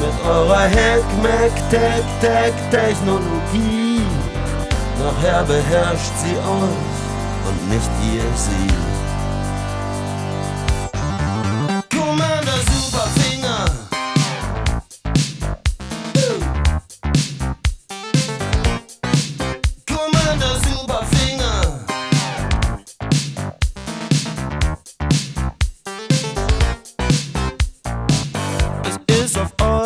mit eurer Hack-Mac-Tech-Tech-Technologie. Nachher beherrscht sie euch und nicht ihr sie.